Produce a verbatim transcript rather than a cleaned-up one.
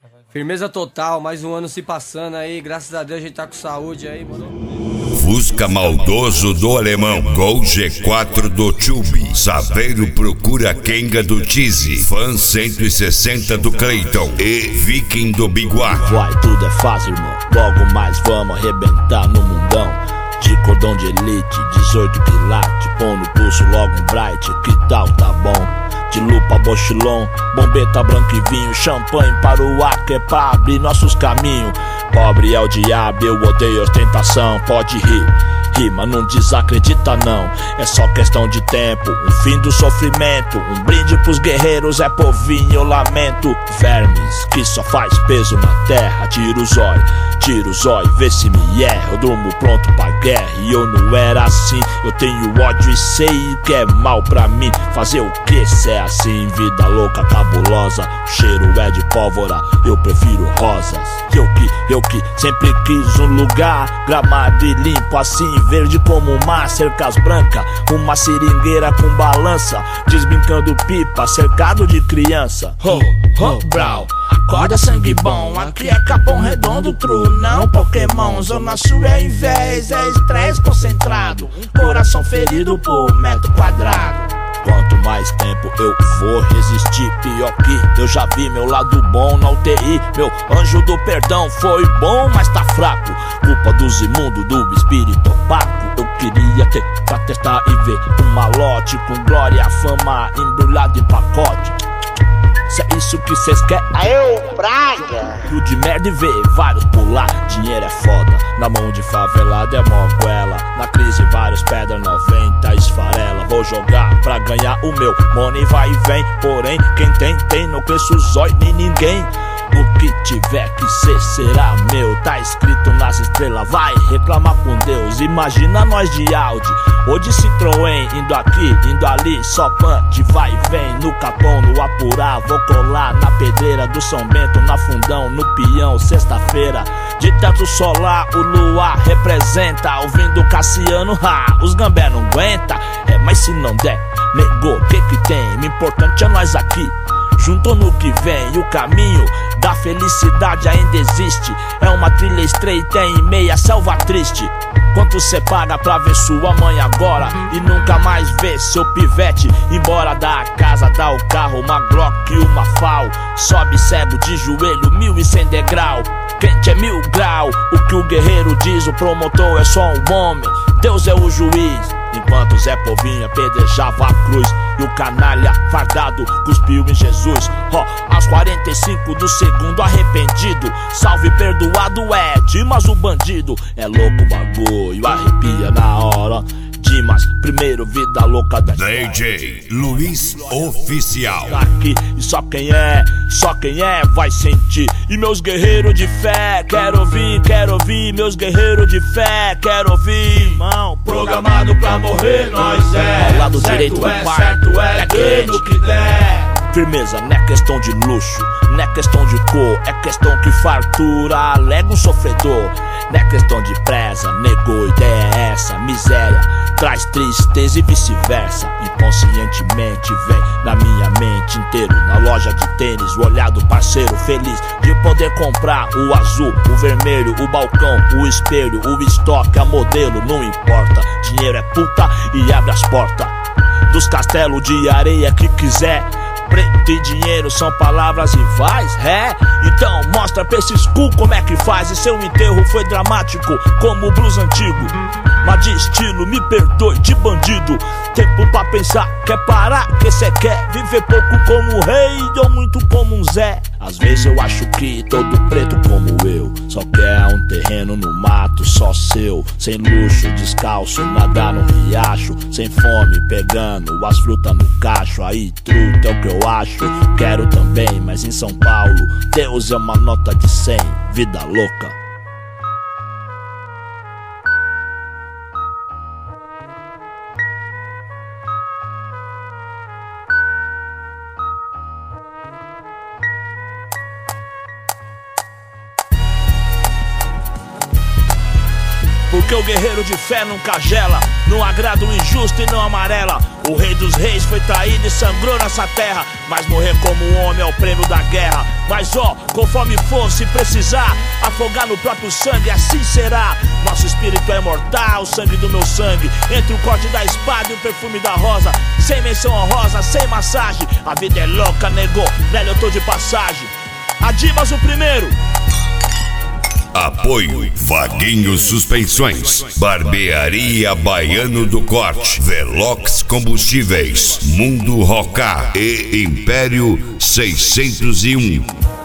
Firmeza total, mais um ano se passando aí, graças a Deus a gente tá com saúde aí, mano. Fusca maldoso do alemão, Gol G quatro do Tube, Saveiro procura Kenga do Tizi, Fan cento e sessenta do Cleiton e Viking do Biguá. Vai, tudo é fácil, irmão, logo mais vamos arrebentar no mundão. De cordão de elite, dezoito quilates, põe no pulso logo um bright, que tal, tá bom? De lupa, bochilon, bombeta, branco e vinho, champanhe para o ar que é pra abrir nossos caminhos. Pobre é o diabo, eu odeio ostentação, pode rir, rima, não desacredita não. É só questão de tempo, um fim do sofrimento. Um brinde pros guerreiros, é povinho, eu lamento. Vermes, que só faz peso na terra. Tira o zóio, tira o zóio, vê se me erra. Eu durmo pronto pra guerra e eu não era assim. Eu tenho ódio e sei que é mal pra mim. Fazer o que se é assim? Vida louca, cabulosa. O cheiro é de pólvora, eu prefiro rosas. Eu que, eu que sempre quis um lugar gramado e limpo assim, verde como o mar, cercas brancas, uma seringueira com balança, desbrincando pipa, cercado de criança. Ho, ho, brau, acorda sangue bom, aqui é Capão Redondo, true, não Pokémon. Zona Sul é inveja, é estresse concentrado, coração ferido por metro quadrado. Quanto mais tempo eu vou resistir, pior que eu já vi meu lado bom na U T I. Meu anjo do perdão foi bom, mas tá fraco. Culpa dos imundos, do espírito opaco. Eu queria ter pra testar e ver um malote com glória, fama embrulhado em pacote. Se é isso que cês querem, aê, praga! Rio de merda e ver vários pular. Dinheiro é foda, na mão de favelado é moguela. Na crise vários pedra noventa esfarela. Vou jogar pra ganhar o meu, money vai e vem. Porém, quem tem, tem, não cresce o zóio nem ninguém. O que tiver que ser será meu, tá escrito nas estrelas, vai reclamar com Deus. Imagina nós de Audi ou de Citroën, indo aqui, indo ali, só punch, vai e vem. No Capão, no Apurá, vou colar na pedreira do São Bento, na Fundão, no Peão, sexta-feira. De teto solar, o luar representa, ouvindo Cassiano, ha, os gambé não aguenta. É, mas se não der, negou, que que tem? O importante é nós aqui, junto no que vem. E o caminho da felicidade ainda existe, é uma trilha estreita em meia selva triste. Quanto cê paga pra ver sua mãe agora e nunca mais ver seu pivete embora da casa, dá o carro, uma Glock e uma Fal. Sobe cego de joelho, mil e cem degrau. Quente é mil grau, o que o guerreiro diz, o promotor é só um homem, Deus é o juiz. Enquanto Zé Povinho apedrejava a cruz e o canalha fardado cuspiu em Jesus. Ó, oh, aos quarenta e cinco do segundo arrependido, salve perdoado é Dimas o bandido. É louco o bagulho, arrepia na hora. Dimas, primeiro vida louca da D J Luiz Oficial. Aqui, e só quem é, só quem é vai sentir. E meus guerreiros de fé, quero ouvir, quero ouvir. Meus guerreiros de fé, quero ouvir. Irmão, programado pra morrer, nós é. Ao lado direito é, certo é, dando que der. Firmeza, não é questão de luxo, não é questão de cor, é questão que fartura alega um sofredor. Não é questão de presa, negou, ideia é essa. Miséria traz tristeza e vice-versa. Inconscientemente vem na minha mente inteiro. Na loja de tênis, o olhar do parceiro feliz de poder comprar o azul, o vermelho, o balcão, o espelho, o estoque, a modelo, não importa. Dinheiro é puta e abre as portas dos castelos de areia que quiser. Preto e dinheiro são palavras rivais, é? Então mostra pra esses cu como é que faz. E seu enterro foi dramático como o blues antigo, mas de estilo, me perdoe, de bandido. Tempo pra pensar, quer parar, que cê quer viver pouco como um rei ou muito como um Zé. Às vezes eu acho que todo preto como eu só quer um terreno no mato só seu, sem luxo, descalço, nadar no riacho, sem fome, pegando as frutas no cacho. Aí truta é o que eu acho, quero também, mas em São Paulo Deus é uma nota de cem, vida louca. Porque o guerreiro de fé nunca gela, não agrada o injusto e não amarela. O rei dos reis foi traído e sangrou nessa terra, mas morrer como um homem é o prêmio da guerra. Mas ó, conforme for, se precisar afogar no próprio sangue, assim será. Nosso espírito é mortal, o sangue do meu sangue. Entre o corte da espada e o perfume da rosa. Sem menção honrosa, sem massagem. A vida é louca, nego, velho, eu tô de passagem. Adibas o primeiro. Apoio Vaguinho Suspensões, Barbearia Baiano do Corte, Velox Combustíveis, Mundo Rocar e Império seiscentos e um.